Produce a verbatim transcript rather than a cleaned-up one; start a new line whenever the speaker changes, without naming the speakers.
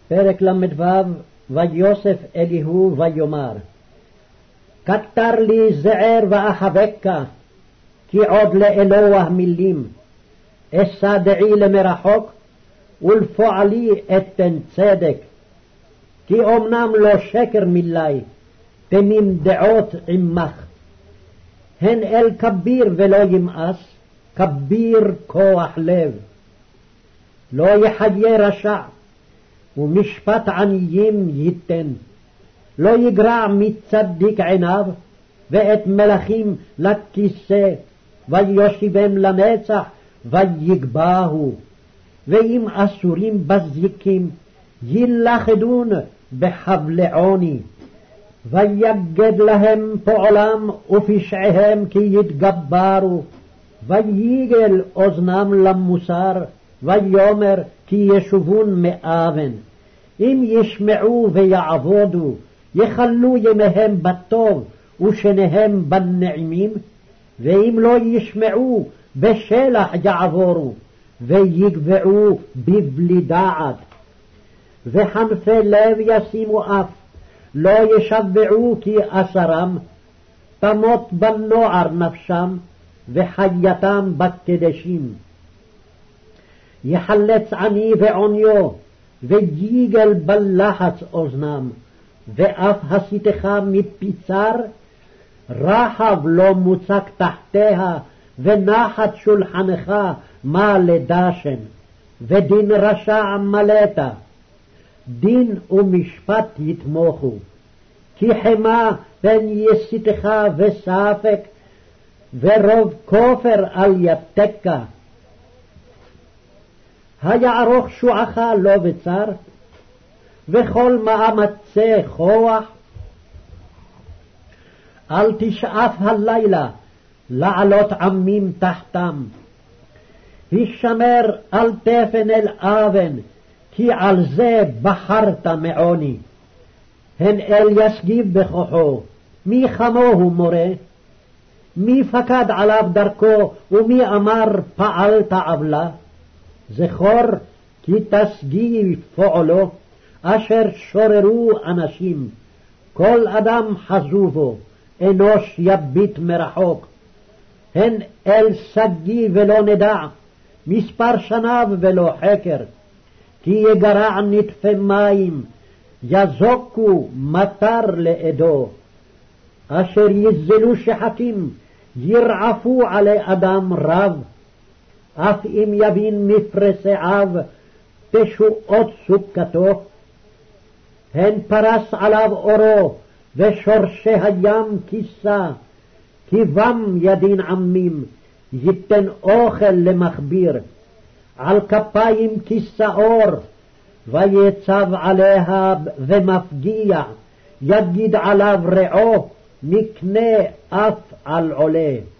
פרק למ"ו. ויוסף אליהו ויאמר, כתר לי זער ואחבקה, כי עוד לאלוה מילים. אשא דעי למרחוק, ולפועלי אתן צדק. כי אמנם לא שקר מילי, תמים דעות עמך. הן אל כביר ולא ימאס, כביר כוח לב. לא יחיה רשע, ומשפט עניים ייתן. לא יגרע מצדיק עיניו, ואת מלכים לכיסא, ויושיבם לנצח, ויגבהו. ואם אסורים בזיקים, יילכדון בחבלי עוני. ויגד להם פועלם ופשעיהם כי יתגברו. ויגל אוזנם למוסר, ויאמר כי ישובון מאבן. אם ישמעו ויעבודו, יחלו ימיהם בטוב ושניהם בנעימים. ואם לא ישמעו, בשלח יעבורו, ויגבעו בבלי דעת. וחנפי לב ישימו אף, לא ישבעו כי אסרם. תמות בנוער נפשם, וחייתם בקדשים. יחלץ עני ועוניו, ויגל בלחץ אוזנם. ואף הסיתך מפיצר, רחב לא מוצק תחתיה, ונחת שולחנך מה לדשן. ודין רשע מלאת, דין ומשפט יתמוכו. כי חמה פן יסיתך וספק, ורוב כופר על יתקה. היערוך שועך לא בצר, וכל מאמצי כוח. אל תשאף הלילה לעלות עמים תחתם. הישמר אל תפן אל אבן, כי על זה בחרת מעוני. הן אל יסגיב בכוחו, מי כמוהו מורה? מי פקד עליו דרכו, ומי אמר פעלת עוולה? זכור כי תסגיב פועלו, אשר שוררו אנשים. כל אדם חזובו, אנוש יביט מרחוק. הן אל סגי ולא נדע, מספר שניו ולא חקר. כי יגרע נטפי מים, יזוקו מטר לעדו. אשר יזלו שחקים, ירעפו עלי אדם רב. אף אם יבין מפרסעיו, תשועות סוכתו. הן פרס עליו אורו, ושורשי הים כיסה. כי בם ידין עמים, ייתן אוכל למכביר. על כפיים כיסה אור, ויצב עליה ומפגיע. יגיד עליו רעו, מקנה אף על עולה.